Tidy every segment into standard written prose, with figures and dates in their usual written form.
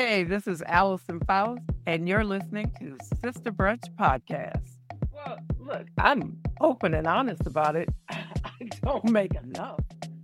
Hey, this is Allison Faust, and you're listening to Sister Brunch Podcast. Well, look, I'm open and honest about it. I don't make enough.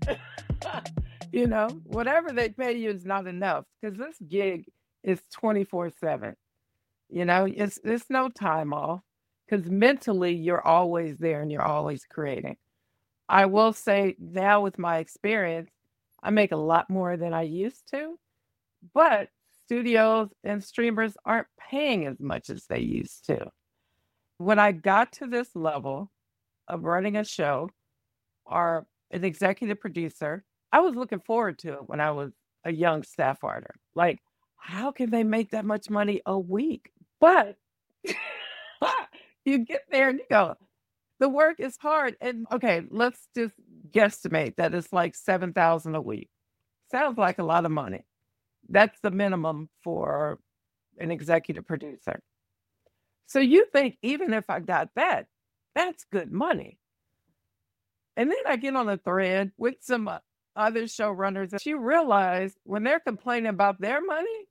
Whatever they pay you is not enough because this gig is 24/7. It's no time off because mentally you're always there and you're always creating. I will say now with my experience, I make a lot more than I used to, but studios and streamers aren't paying as much as they used to. When I got to this level of running a show or an executive producer, I was looking forward to it when I was a young staff writer. Like, how can they make that much money a week? But you get there and you go, the work is hard. And okay, let's just guesstimate that it's like 7,000 a week. Sounds like a lot of money. That's the minimum for an executive producer. So you think even if I got that, that's good money. And then I get on a thread with some other showrunners, and you realize when they're complaining about their money,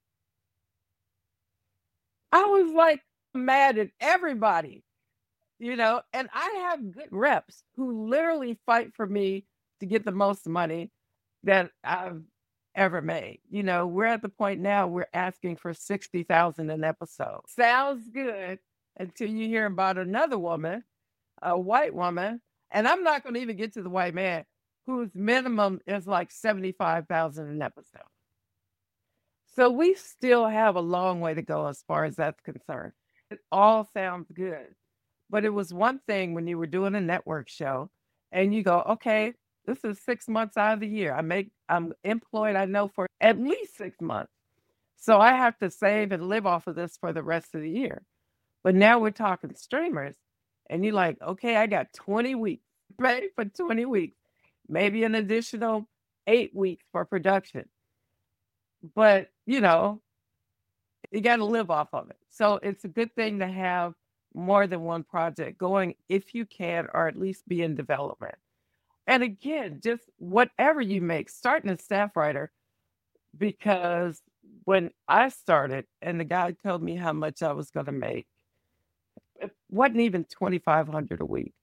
I was like mad at everybody, and I have good reps who literally fight for me to get the most money that I've ever made. We're at the point now we're asking for 60,000 an episode. Sounds good until you hear about another woman, a white woman, and I'm not going to even get to the white man whose minimum is like 75,000 an episode. So we still have a long way to go as far as that's concerned. It all sounds good. But it was one thing when you were doing a network show and you go, okay, this is 6 months out of the year. I'm employed, I know, for at least 6 months. So I have to save and live off of this for the rest of the year. But now we're talking streamers, and you're like, okay, I got 20 weeks, paid for 20 weeks, maybe an additional 8 weeks for production. But, you got to live off of it. So it's a good thing to have more than one project going if you can, or at least be in development. And again, just whatever you make, starting as staff writer, because when I started and the guy told me how much I was going to make, it wasn't even 2,500 a week.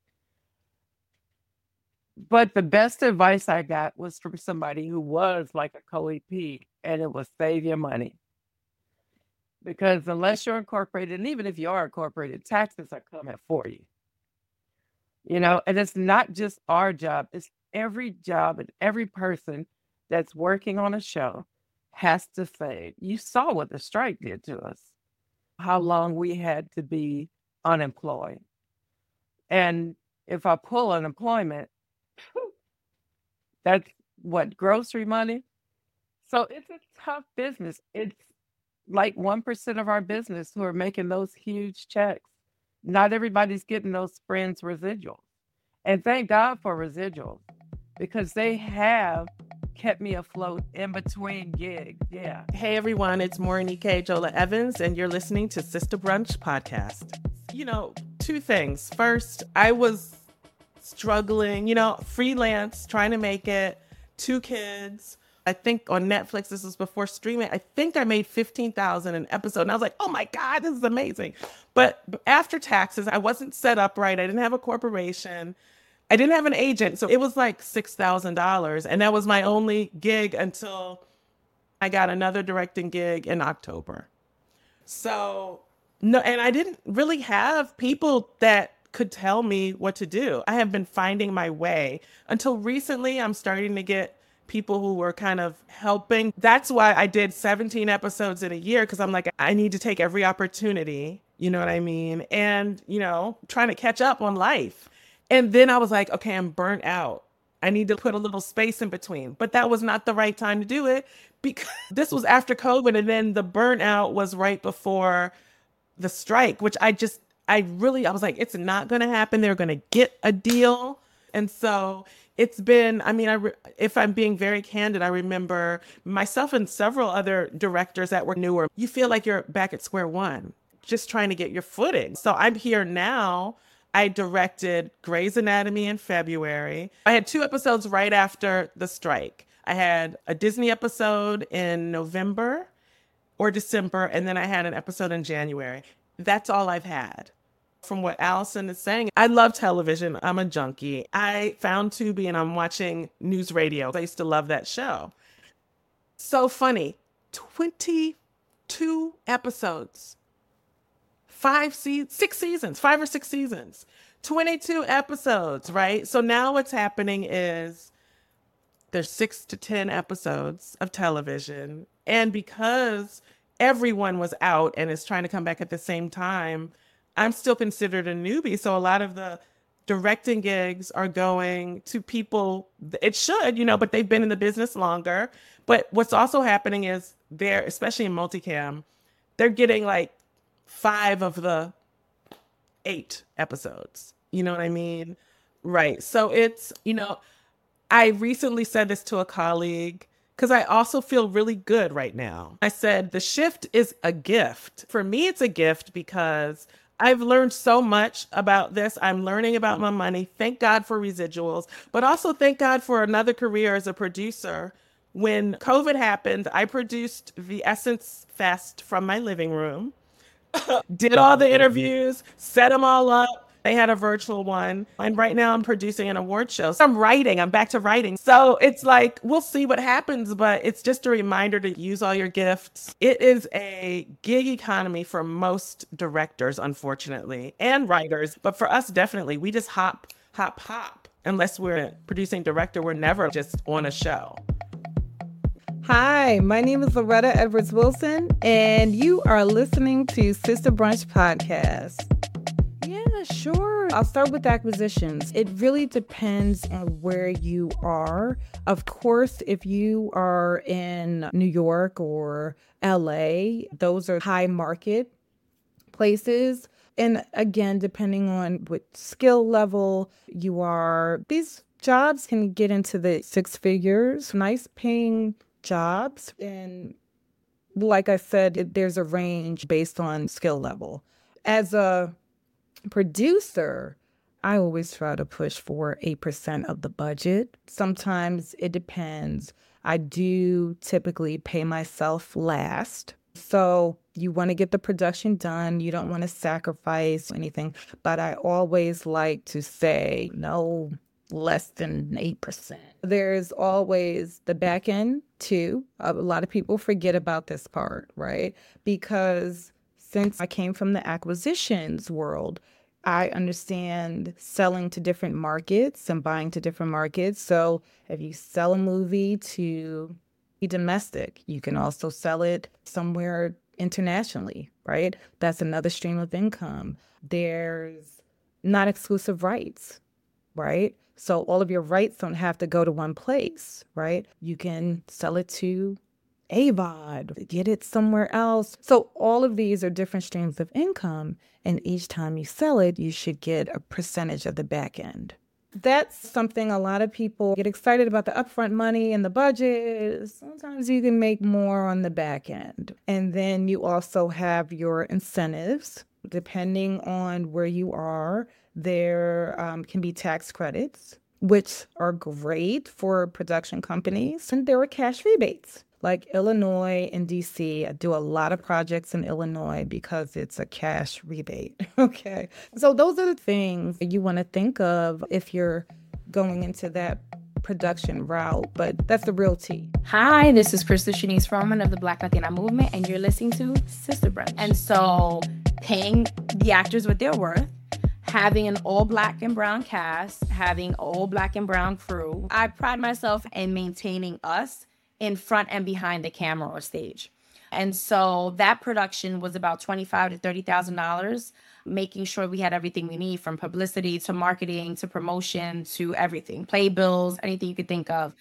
But the best advice I got was from somebody who was like a co-EP, and it was save your money. Because unless you're incorporated, and even if you are incorporated, taxes are coming for you. And it's not just our job, it's every job and every person that's working on a show has to save. You saw what the strike did to us, how long we had to be unemployed. And if I pull unemployment, that's what, grocery money? So it's a tough business. It's like 1% of our business who are making those huge checks. Not everybody's getting those Friends residuals. And thank God for residuals because they have kept me afloat in between gigs. Yeah. Hey everyone, it's Maureen K. Jola Evans, and you're listening to Sister Brunch Podcast. Two things. First, I was struggling, freelance, trying to make it, 2 kids. I think on Netflix, this was before streaming, I think I made $15,000 an episode. And I was like, oh my God, this is amazing. But after taxes, I wasn't set up right. I didn't have a corporation. I didn't have an agent. So it was like $6,000. And that was my only gig until I got another directing gig in October. So, no, and I didn't really have people that could tell me what to do. I have been finding my way until recently. I'm starting to get people who were kind of helping. That's why I did 17 episodes in a year, because I'm like, I need to take every opportunity, you know what I mean? And, trying to catch up on life. And then I was like, okay, I'm burnt out. I need to put a little space in between. But that was not the right time to do it because this was after COVID. And then the burnout was right before the strike, which I was like, it's not going to happen. They're going to get a deal. And so it's been, if I'm being very candid, I remember myself and several other directors that were newer. You feel like you're back at square one, just trying to get your footing. So I'm here now. I directed Grey's Anatomy in February. I had 2 episodes right after the strike. I had a Disney episode in November, or December, and then I had an episode in January. That's all I've had. From what Allison is saying, I love television. I'm a junkie. I found Tubi and I'm watching news radio. I used to love that show. So funny. 22 episodes. 5 or 6 seasons. 22 episodes, right? So now what's happening is there's 6 to 10 episodes of television. And because everyone was out and is trying to come back at the same time, I'm still considered a newbie. So a lot of the directing gigs are going to people, it should, but they've been in the business longer. But what's also happening is they're, especially in multicam, they're getting like 5 of the 8 episodes. You know what I mean? Right. So it's, I recently said this to a colleague because I also feel really good right now. I said, the shift is a gift. For me, it's a gift because I've learned so much about this. I'm learning about my money. Thank God for residuals, but also thank God for another career as a producer. When COVID happened, I produced the Essence Fest from my living room, did all the interviews, set them all up. They had a virtual one. And right now I'm producing an award show. So I'm back to writing. So it's like, we'll see what happens, but it's just a reminder to use all your gifts. It is a gig economy for most directors, unfortunately, and writers. But for us, definitely, we just hop. Unless we're a producing director, we're never just on a show. Hi, my name is Loretta Edwards Wilson, and you are listening to Sister Brunch Podcast. Yeah, sure. I'll start with acquisitions. It really depends on where you are. Of course, if you are in New York or LA, those are high market places. And again, depending on what skill level you are, these jobs can get into the 6 figures, nice paying jobs. And like I said, there's a range based on skill level. As a producer, I always try to push for 8% of the budget. Sometimes it depends. I do typically pay myself last. So you want to get the production done. You don't want to sacrifice anything. But I always like to say no less than 8%. There's always the back end too. A lot of people forget about this part, right? Because since I came from the acquisitions world, I understand selling to different markets and buying to different markets. So if you sell a movie to be domestic, you can also sell it somewhere internationally, right? That's another stream of income. There's not exclusive rights, right? So all of your rights don't have to go to one place, right? You can sell it to AVOD, get it somewhere else. So all of these are different streams of income. And each time you sell it, you should get a percentage of the back end. That's something a lot of people get excited about, the upfront money and the budget. Sometimes you can make more on the back end. And then you also have your incentives. Depending on where you are, there can be tax credits, which are great for production companies. And there are cash rebates. Like Illinois and DC, I do a lot of projects in Illinois because it's a cash rebate. Okay. So those are the things you want to think of if you're going into that production route, but that's the real tea. Hi, this is Krista Shanice Froman of the Black Latina Movement, and you're listening to Sister Brunch. And so paying the actors what they're worth, having an all Black and brown cast, having all Black and brown crew. I pride myself in maintaining us in front and behind the camera or stage. And so that production was about $25,000 to $30,000, making sure we had everything we need, from publicity to marketing to promotion to everything, playbills, anything you could think of.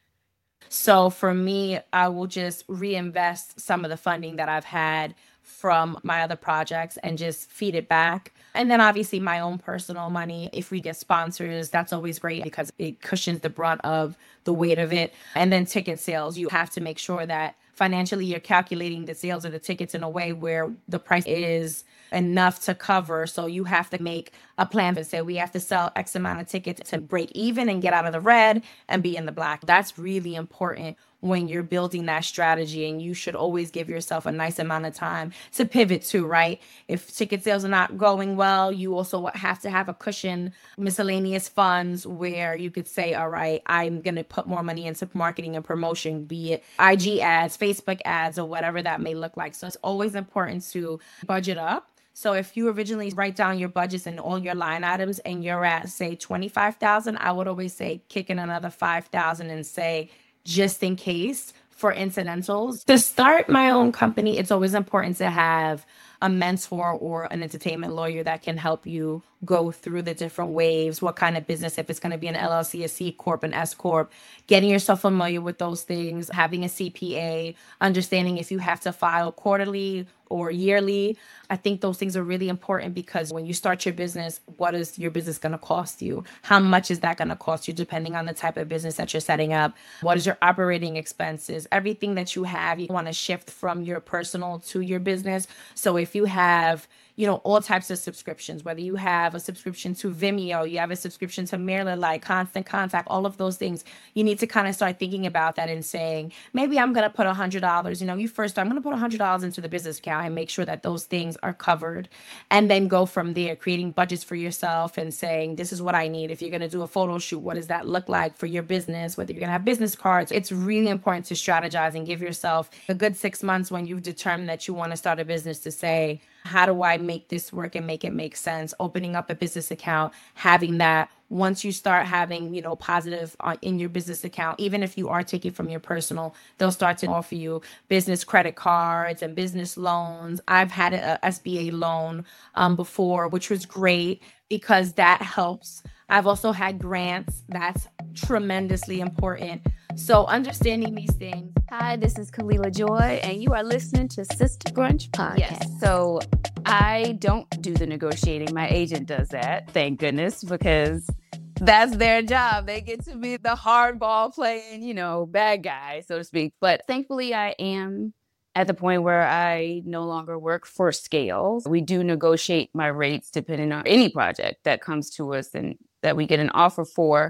So for me, I will just reinvest some of the funding that I've had from my other projects and just feed it back. And then obviously my own personal money. If we get sponsors, that's always great because it cushions the brunt of the weight of it. And then ticket sales, you have to make sure that financially you're calculating the sales of the tickets in a way where the price is enough to cover. So you have to make a plan to say we have to sell X amount of tickets to break even and get out of the red and be in the black. That's really important when you're building that strategy, and you should always give yourself a nice amount of time to pivot to, right? If ticket sales are not going well, you also have to have a cushion, miscellaneous funds where you could say, all right, I'm going to put more money into marketing and promotion, be it IG ads, Facebook ads, or whatever that may look like. So it's always important to budget up. So if you originally write down your budgets and all your line items and you're at, say, 25,000, I would always say kick in another 5,000 and say, just in case, for incidentals. To start my own company, it's always important to have a mentor or an entertainment lawyer that can help you go through the different waves, what kind of business, if it's going to be an LLC, a C Corp, an S Corp, getting yourself familiar with those things, having a CPA, understanding if you have to file quarterly or yearly. I think those things are really important because when you start your business, what is your business going to cost you? How much is that going to cost you depending on the type of business that you're setting up? What is your operating expenses? Everything that you have, you want to shift from your personal to your business. So if you have, all types of subscriptions, whether you have a subscription to Vimeo, you have a subscription to MailerLite, Constant Contact, all of those things, you need to kind of start thinking about that and saying, maybe I'm going to put $100, I'm going to put $100 into the business account and make sure that those things are covered, and then go from there, creating budgets for yourself and saying, this is what I need. If you're going to do a photo shoot, what does that look like for your business? Whether you're going to have business cards, it's really important to strategize and give yourself a good 6 months when you've determined that you want to start a business to say, how do I make this work and make it make sense? Opening up a business account, having that. Once you start having, positive in your business account, even if you are taking from your personal, they'll start to offer you business credit cards and business loans. I've had a SBA loan before, which was great because that helps. I've also had grants. That's tremendously important. So understanding these things. Hi, this is Kalila Joy, and you are listening to Sister Brunch Podcast. Yes. So I don't do the negotiating. My agent does that, thank goodness, because that's their job. They get to be the hardball playing, bad guy, so to speak. But thankfully, I am at the point where I no longer work for scale. We do negotiate my rates depending on any project that comes to us and that we get an offer for.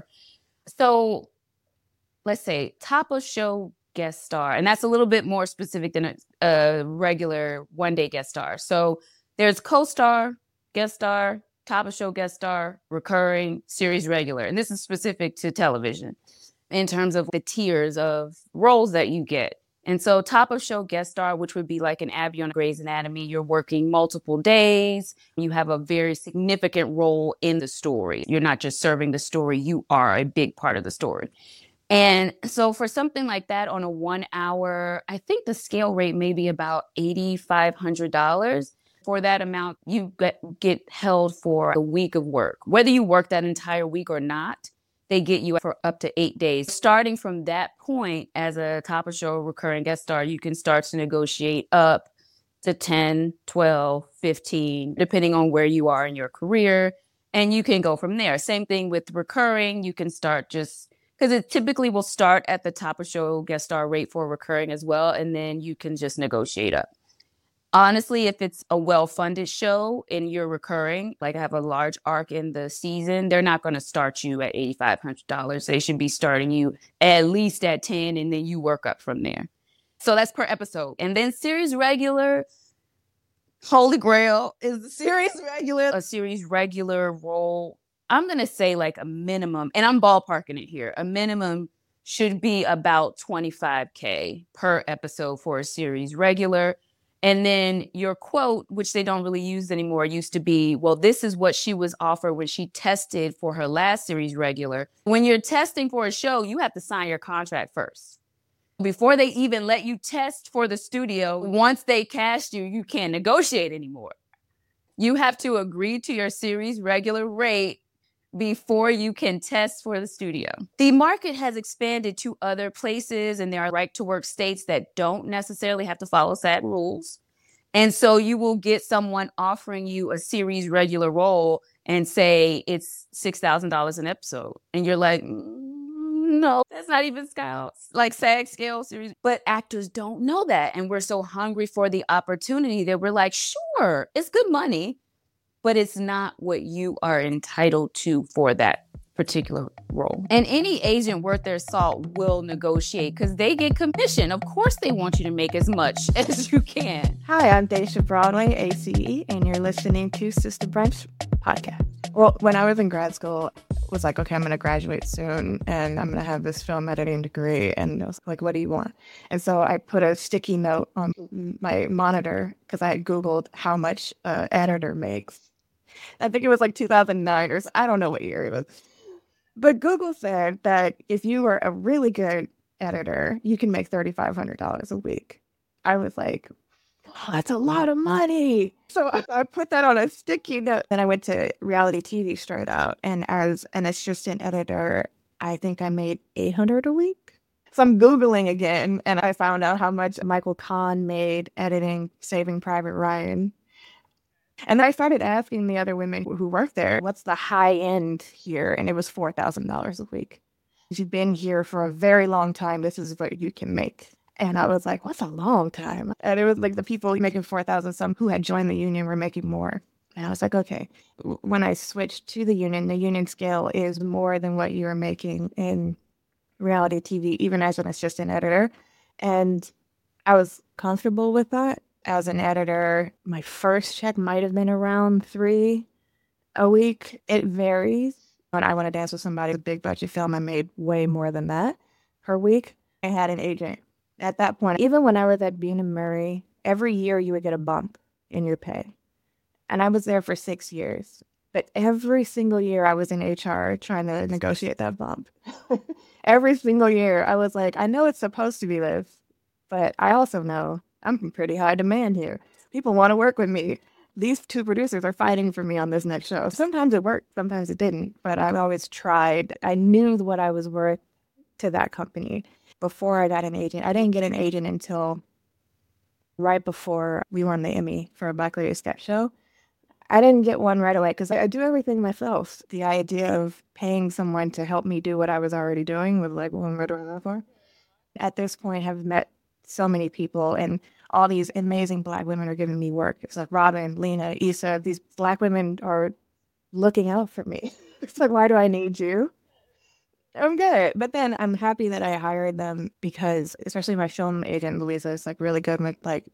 So let's say top of show guest star, and that's a little bit more specific than a regular one-day guest star. So there's co-star, guest star, top of show guest star, recurring, series regular. And this is specific to television in terms of the tiers of roles that you get. And so top of show guest star, which would be like an Abby on Grey's Anatomy, you're working multiple days. You have a very significant role in the story. You're not just serving the story, you are a big part of the story. And so for something like that on a 1 hour, I think the scale rate may be about $8,500. For that amount, you get held for a week of work. Whether you work that entire week or not, they get you for up to 8 days. Starting from that point, as a top of show recurring guest star, you can start to negotiate up to 10, 12, 15, depending on where you are in your career. And you can go from there. Same thing with recurring. You can start just because it typically will start at the top of show guest star rate for recurring as well. And then you can just negotiate up. Honestly, if it's a well-funded show and you're recurring, like I have a large arc in the season, they're not going to start you at $8,500. They should be starting you at least at 10, and then you work up from there. So that's per episode. And then series regular, holy grail is the series regular. A series regular role, I'm going to say like a minimum, and I'm ballparking it here, a minimum should be about $25K per episode for a series regular. And then your quote, which they don't really use anymore, used to be, well, this is what she was offered when she tested for her last series regular. When you're testing for a show, you have to sign your contract first. Before they even let you test for the studio, once they cast you, you can't negotiate anymore. You have to agree to your series regular rate before you can test for the studio. The market has expanded to other places, and there are right-to-work states that don't necessarily have to follow SAG rules. And so you will get someone offering you a series regular role and say it's $6,000 an episode. And you're like, no, that's not even like SAG scale series. But actors don't know that. And we're so hungry for the opportunity that we're like, sure, it's good money, but it's not what you are entitled to for that particular role. And any agent worth their salt will negotiate because they get commission. Of course, they want you to make as much as you can. Hi, I'm Daisha Broadway, ACE, and you're listening to Sister Brunch Podcast. Well, when I was in grad school, I was like, okay, I'm going to graduate soon and I'm going to have this film editing degree. And I was like, what do you want? And so I put a sticky note on my monitor because I had Googled how much an editor makes. I think it was like 2009 or I don't know what year it was. But Google said that if you were a really good editor, you can make $3,500 a week. I was like, oh, that's a lot of money. So I put that on a sticky note. Then I went to reality TV straight out. And as an assistant editor, I think I made $800 a week. So I'm Googling again, and I found out how much Michael Kahn made editing Saving Private Ryan. And then I started asking the other women who work there, what's the high end here? And it was $4,000 a week. If you've been here for a very long time, this is what you can make. And I was like, what's a long time? And it was like the people making $4,000, some who had joined the union were making more. And I was like, okay. When I switched to the union scale is more than what you were making in reality TV, even as an assistant editor. And I was comfortable with that. As an editor, my first check might have been around $3 a week. It varies. When I Want to Dance with Somebody, a big budget film, I made way more than that per week. I had an agent. At that point, even when I was at Bean and Murray, every year you would get a bump in your pay. And I was there for 6 years. But every single year I was in HR trying to negotiate that bump. Every single year I was like, I know it's supposed to be this, but I also know I'm in pretty high demand here. People want to work with me. These two producers are fighting for me on this next show. Sometimes it worked, sometimes it didn't, but I've always tried. I knew what I was worth to that company before I got an agent. I didn't get an agent until right before we won the Emmy for a Black Lady Sketch Show. I didn't get one right away because I do everything myself. The idea of paying someone to help me do what I was already doing was like, well, what do I go for? At this point, I've met so many people, and all these amazing Black women are giving me work. It's like Robin, Lena, Issa. These Black women are looking out for me. It's like, why do I need you? I'm good. But then I'm happy that I hired them because, especially my film agent, Louisa, is like really good with like,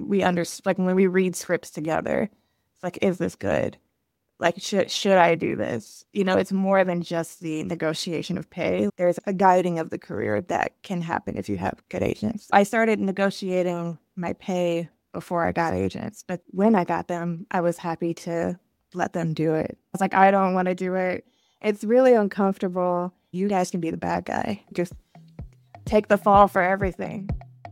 like when we read scripts together, it's like, is this good? Like, should I do this? You know, it's more than just the negotiation of pay. There's a guiding of the career that can happen if you have good agents. I started negotiating my pay before I got agents, but when I got them, I was happy to let them do it. I was like, I don't want to do it. It's really uncomfortable. You guys can be the bad guy. Just take the fall for everything.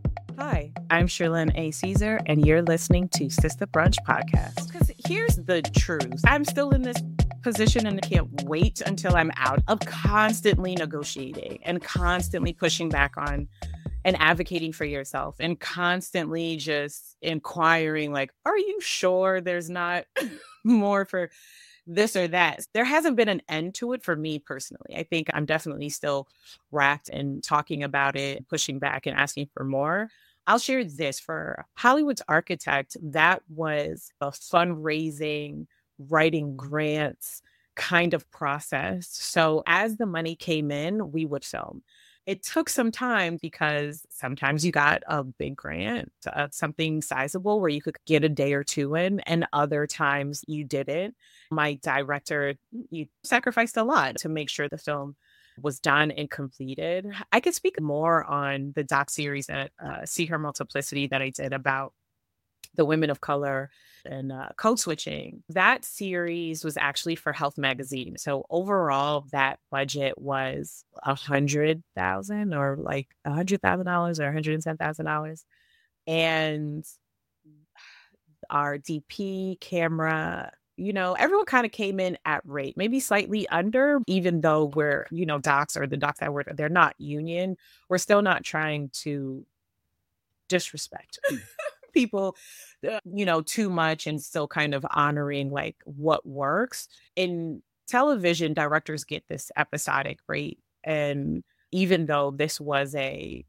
Hi, I'm Sherlyn A. Caesar, and you're listening to Sister Brunch Podcast. Because here's the truth. I'm still in this position and I can't wait until I'm out of constantly negotiating and constantly pushing back on and advocating for yourself and constantly just inquiring, like, are you sure there's not more for this or that? There hasn't been an end to it for me personally. I think I'm definitely still wrapped in talking about it, pushing back and asking for more. I'll share this for Hollywood's Architect. That was a fundraising, writing grants kind of process. So as the money came in, we would film. It took some time because sometimes you got a big grant, something sizable where you could get a day or two in, and other times you didn't. My director, you sacrificed a lot to make sure the film was done and completed. I could speak more on the doc series at See Her Multiplicity that I did about the women of color and code switching. That series was actually for Health Magazine. So overall, that budget was $100,000 or like $100,000 or $110,000. And our DP, camera, you know, everyone kind of came in at rate, maybe slightly under, even though we're, you know, docs or the docs that were, they're not union. We're still not trying to disrespect people, you know, too much, and still kind of honoring like what works. In television, directors get this episodic rate. And even though this was a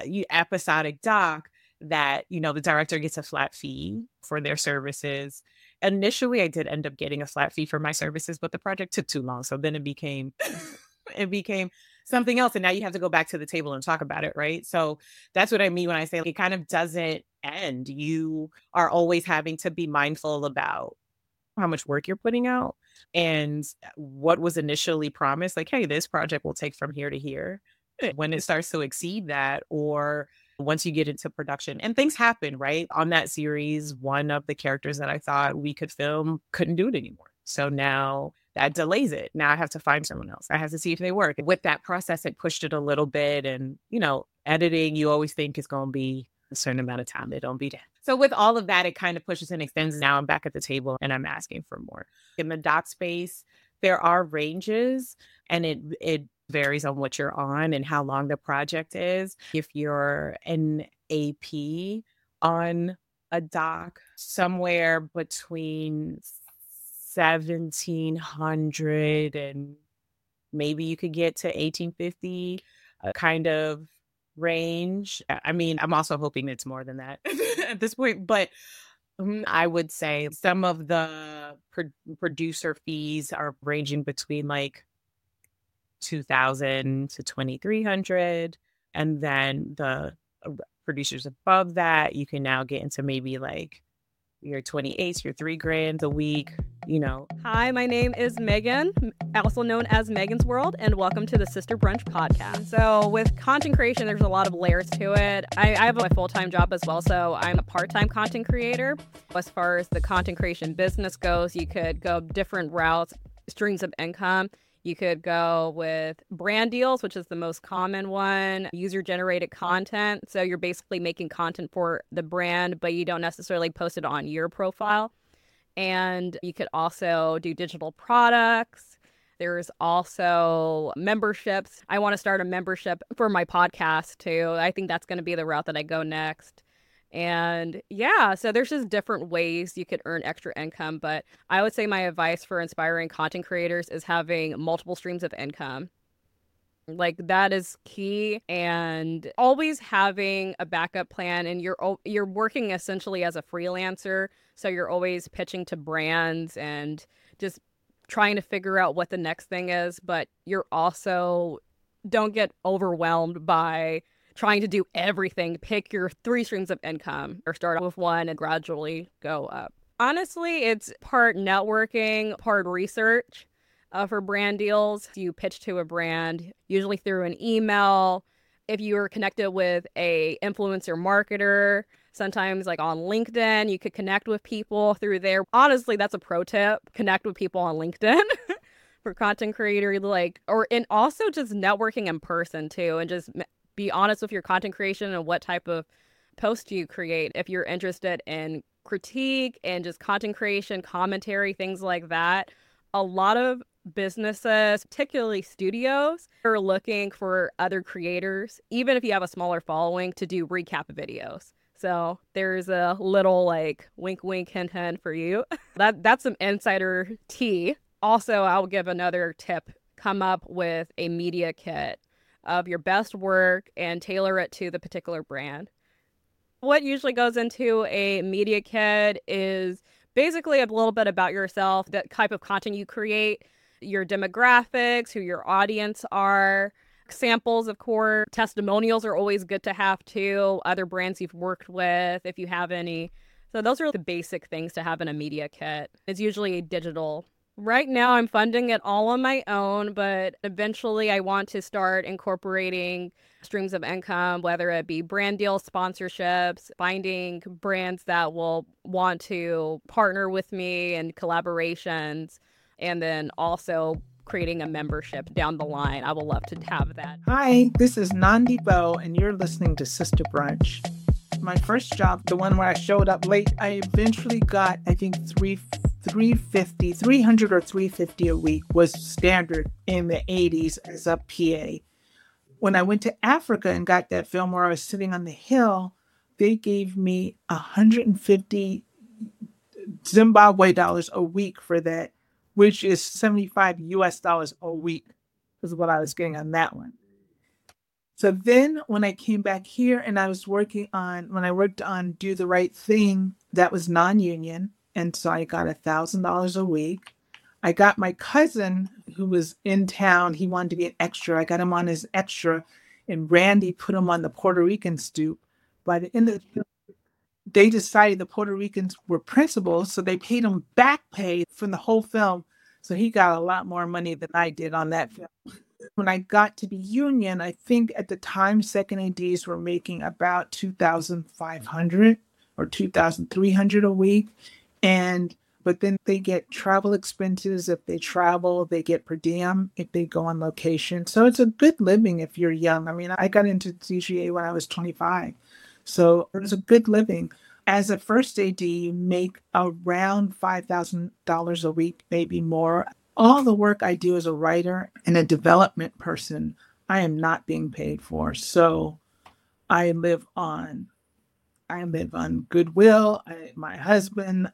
episodic doc, that, you know, the director gets a flat fee for their services. initially I did end up getting a flat fee for my services, but the project took too long. So then it became it became something else. And now you have to go back to the table and talk about it, right? So that's what I mean when I say, like, it kind of doesn't end. You are always having to be mindful about how much work you're putting out and what was initially promised. Like, hey, this project will take from here to here. When it starts to exceed that, or once you get into production and things happen, right? On that series, one of the characters that I thought we could film couldn't do it anymore. So now that delays it. Now I have to find someone else. I have to see if they work. With that process, it pushed it a little bit. And, editing, you always think is going to be a certain amount of time. It don't be that. So with all of that, it kind of pushes and extends. Now I'm back at the table and I'm asking for more. In the doc space, there are ranges, and it varies on what you're on and how long the project is. If you're an AP on a doc, somewhere between 1,700 and maybe you could get to 1,850 kind of range. I mean, I'm also hoping it's more than that at this point, but I would say some of the producer fees are ranging between like 2,000 to 2,300. And then the producers above that, you can now get into maybe like your 28s, your $3,000 a week, Hi, my name is Megan, also known as Megan's World, and welcome to the Sister Brunch podcast. So with content creation, there's a lot of layers to it. I have a full-time job as well, so I'm a part-time content creator. As far as the content creation business goes, you could go different routes, streams of income. You could go with brand deals, which is the most common one, user-generated content. So you're basically making content for the brand, but you don't necessarily post it on your profile. And you could also do digital products. There's also memberships. I want to start a membership for my podcast too. I think that's going to be the route that I go next. And yeah, so there's just different ways you could earn extra income. But I would say my advice for inspiring content creators is having multiple streams of income. Like, that is key, and always having a backup plan. And you're working essentially as a freelancer, so you're always pitching to brands and just trying to figure out what the next thing is. But you're also, don't get overwhelmed by trying to do everything. Pick your 3 streams of income, or start with one and gradually go up. Honestly, it's part networking, part research. For brand deals, you pitch to a brand, usually through an email. If you are connected with a influencer marketer, sometimes like on LinkedIn, you could connect with people through there. Honestly, that's a pro tip. Connect with people on LinkedIn for content creator, and also just networking in person too, and just be honest with your content creation and what type of post you create. If you're interested in critique and just content creation, commentary, things like that, a lot of businesses, particularly studios, are looking for other creators, even if you have a smaller following, to do recap videos. So there's a little wink, wink, hint, hint for you. That's some insider tea. Also, I'll give another tip. Come up with a media kit of your best work and tailor it to the particular brand. What usually goes into a media kit is basically a little bit about yourself, the type of content you create, your demographics, who your audience are, samples, of course. Testimonials are always good to have too, other brands you've worked with, if you have any. So those are the basic things to have in a media kit. It's usually digital. Right now, I'm funding it all on my own, but eventually I want to start incorporating streams of income, whether it be brand deals, sponsorships, finding brands that will want to partner with me and collaborations, and then also creating a membership down the line. I would love to have that. Hi, this is Nandi Bo, and you're listening to Sister Brunch. My first job, the one where I showed up late, I eventually got, I think, 300 or 350 a week was standard in the 80s as a PA. When I went to Africa and got that film where I was sitting on the hill, they gave me 150 Zimbabwe dollars a week for that, which is 75 US dollars a week, is what I was getting on that one. So then when I came back here and I was when I worked on Do the Right Thing, that was non-union. And so I got $1,000 a week. I got my cousin who was in town. He wanted to be an extra. I got him on as extra, and Randy put him on the Puerto Rican stoop. By the end of the film, they decided the Puerto Ricans were principals, so they paid him back pay from the whole film. So he got a lot more money than I did on that film. When I got to be union, I think at the time second ADs were making about $2,500 or $2,300 a week. But then they get travel expenses. If they travel, they get per diem if they go on location. So it's a good living if you're young. I mean, I got into CGA when I was 25. So it was a good living. As a first AD, you make around $5,000 a week, maybe more. All the work I do as a writer and a development person, I am not being paid for. So I live on goodwill. My husband,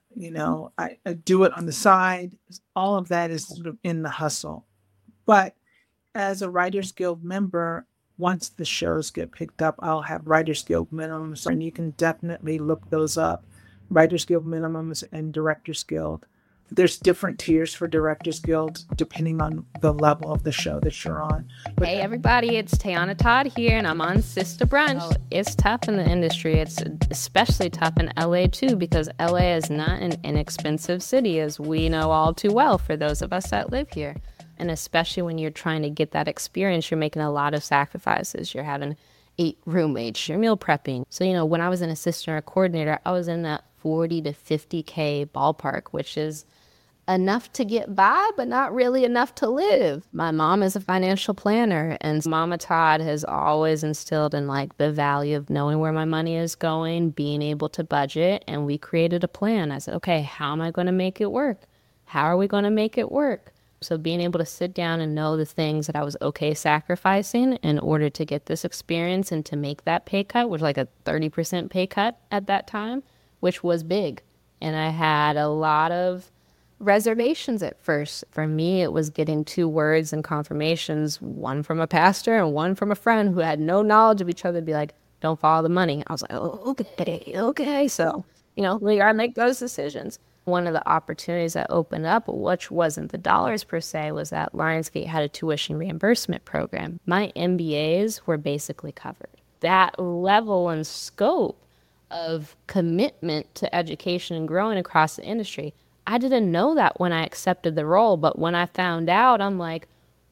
I do it on the side. All of that is sort of in the hustle. But as a Writers Guild member, once the shows get picked up, I'll have Writers Guild minimums, and you can definitely look those up. Writers Guild minimums and Directors Guild. There's different tiers for Directors Guild depending on the level of the show that you're on. But hey everybody, it's Tayana Todd here, and I'm on Sister Brunch. Oh, it's tough in the industry. It's especially tough in LA too, because LA is not an inexpensive city, as we know all too well for those of us that live here. And especially when you're trying to get that experience, you're making a lot of sacrifices. You're having 8 roommates, you're meal prepping. So, when I was an assistant or a coordinator, I was in that 40 to 50K ballpark, which is enough to get by, but not really enough to live. My mom is a financial planner, and Mama Todd has always instilled in the value of knowing where my money is going, being able to budget, and we created a plan. I said, okay, how am I going to make it work? How are we going to make it work? So being able to sit down and know the things that I was okay sacrificing in order to get this experience and to make that pay cut, which was like a 30% pay cut at that time, which was big. And I had a lot of reservations at first. For me, it was getting 2 words and confirmations, one from a pastor and one from a friend who had no knowledge of each other, to be like, don't follow the money. I was like, oh, okay. So, we gotta make those decisions. One of the opportunities that opened up, which wasn't the dollars per se, was that Lionsgate had a tuition reimbursement program. My MBAs were basically covered. That level and scope of commitment to education and growing across the industry, I didn't know that when I accepted the role, but when I found out, I'm like,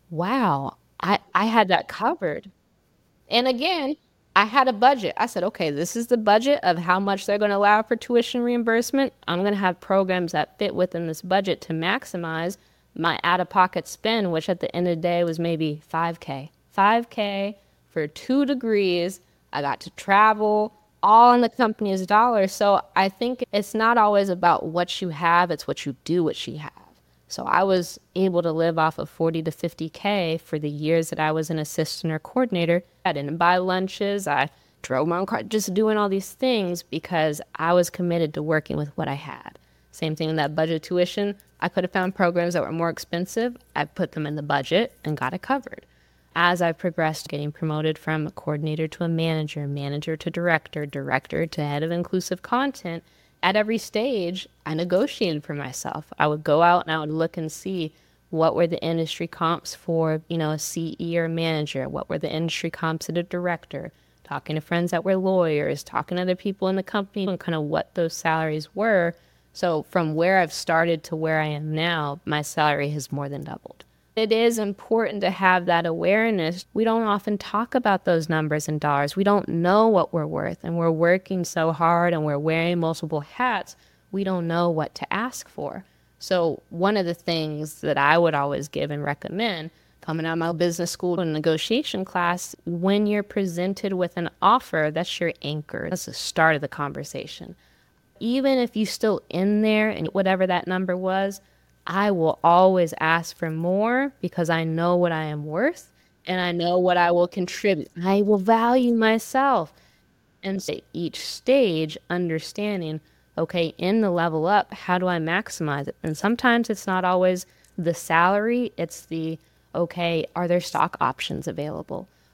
wow, I had that covered. And again, I had a budget. I said, okay, this is the budget of how much they're going to allow for tuition reimbursement. I'm going to have programs that fit within this budget to maximize my out-of-pocket spend, which at the end of the day was maybe $5K. $5K for 2 degrees. I got to travel, all in the company's dollars. So I think it's not always about what you have, it's what you do what you have. So I was able to live off of 40 to 50K for the years that I was an assistant or coordinator. I didn't buy lunches. I drove my own car, just doing all these things because I was committed to working with what I had. Same thing in that budget tuition. I could have found programs that were more expensive. I put them in the budget and got it covered. As I progressed, getting promoted from a coordinator to a manager, manager to director, director to head of inclusive content, at every stage, I negotiated for myself. I would go out and I would look and see what were the industry comps for, a CE or a manager, what were the industry comps at a director, talking to friends that were lawyers, talking to other people in the company, and kind of what those salaries were. So from where I've started to where I am now, my salary has more than doubled. It is important to have that awareness. We don't often talk about those numbers in dollars. We don't know what we're worth, and we're working so hard and we're wearing multiple hats, we don't know what to ask for. So one of the things that I would always give and recommend, coming out of my business school and negotiation class, when you're presented with an offer, that's your anchor. That's the start of the conversation. Even if you're still in there and whatever that number was, I will always ask for more because I know what I am worth and I know what I will contribute. I will value myself. And so each stage, understanding, okay, in the level up, how do I maximize it? And sometimes it's not always the salary. It's the, okay, are there stock options available?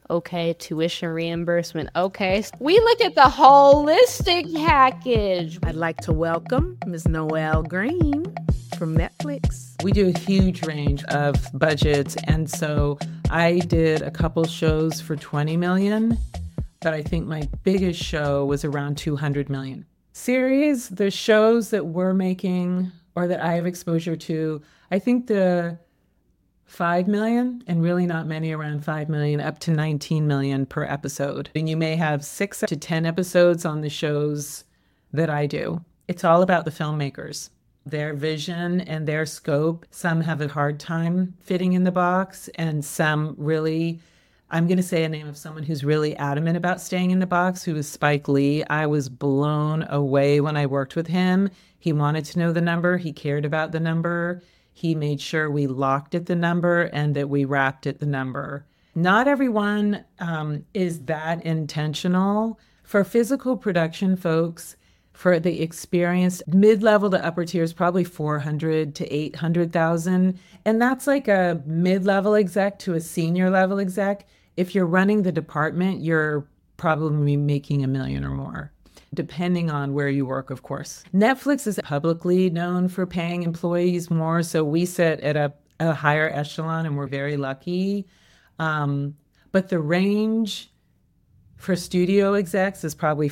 Okay, tuition reimbursement. Okay, we look at the holistic package. I'd like to welcome Ms. Noelle Green from Netflix. We do a huge range of budgets, and so I did a couple shows for $20 million, but I think my biggest show was around $200 million. Series, the shows that we're making or that I have exposure to, I think the $5 million, and really not many around $5 million, up to $19 million per episode. And you may have 6 to 10 episodes on the shows that I do. It's all about the filmmakers, their vision and their scope. Some have a hard time fitting in the box, and some really, I'm going to say a name of someone who's really adamant about staying in the box, who is Spike Lee. I was blown away when I worked with him. He wanted to know the number. He cared about the number. He made sure we locked at the number and that we wrapped at the number. Not everyone is that intentional. For physical production folks, for the experienced mid-level to upper tiers, probably 400 to 800,000. And that's like a mid-level exec to a senior level exec. If you're running the department, you're probably making $1 million or more, depending on where you work, of course. Netflix is publicly known for paying employees more, so we sit at a higher echelon, and we're very lucky. But the range for studio execs is probably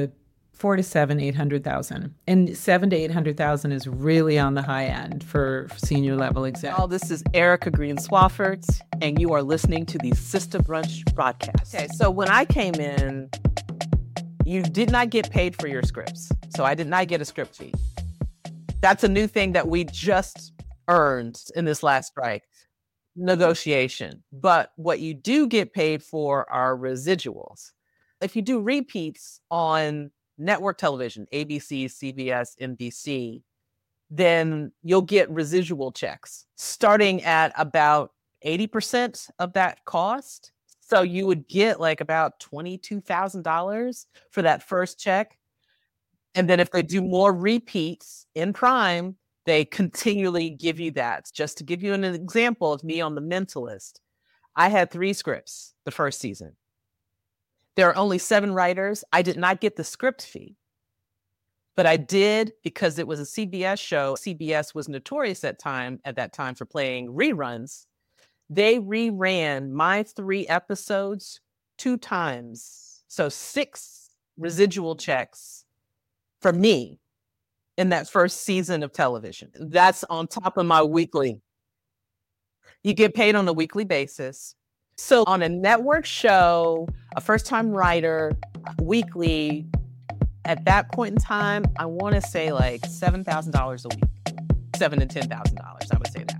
800,000. And 700,000 to 800,000 is really on the high end for senior level execs. This is Erica Green Swafford, and you are listening to the Sister Brunch broadcast. Okay, so when I came in, you did not get paid for your scripts. So I did not get a script fee. That's a new thing that we just earned in this last strike negotiation. But what you do get paid for are residuals. If you do repeats on network television, ABC, CBS, NBC, then you'll get residual checks starting at about 80% of that cost. So you would get like about $22,000 for that first check. And then if they do more repeats in Prime, they continually give you that. Just to give you an example of me on The Mentalist, I had 3 scripts the first season. There are only 7 writers. I did not get the script fee, but I did because it was a CBS show. CBS was notorious at that time for playing reruns. They reran my 3 episodes 2 times. So 6 residual checks for me in that first season of television. That's on top of my weekly. You get paid on a weekly basis. So on a network show, a first-time writer, weekly, at that point in time, I want to say like $7,000 a week. $7,000 to $10,000, I would say that.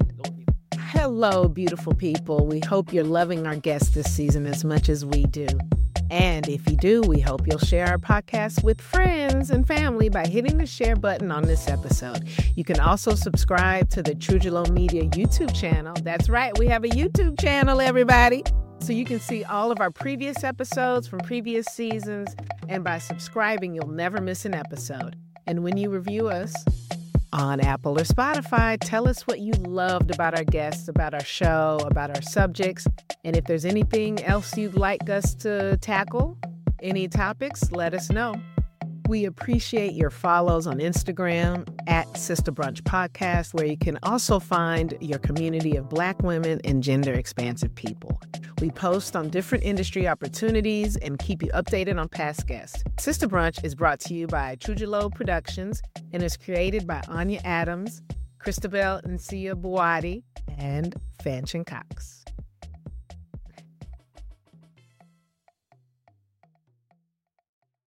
Hello, beautiful people. We hope you're loving our guests this season as much as we do. And if you do, we hope you'll share our podcast with friends and family by hitting the share button on this episode. You can also subscribe to the Trujillo Media YouTube channel. That's right, we have a YouTube channel, everybody. So you can see all of our previous episodes from previous seasons. And by subscribing, you'll never miss an episode. And when you review us on Apple or Spotify, tell us what you loved about our guests, about our show, about our subjects. And if there's anything else you'd like us to tackle, any topics, let us know. We appreciate your follows on Instagram at Sister Brunch Podcast, where you can also find your community of Black women and gender expansive people. We post on different industry opportunities and keep you updated on past guests. Sister Brunch is brought to you by Trujillo Productions and is created by Anya Adams, Christabel Nsia Buwadi, and Fanchin Cox.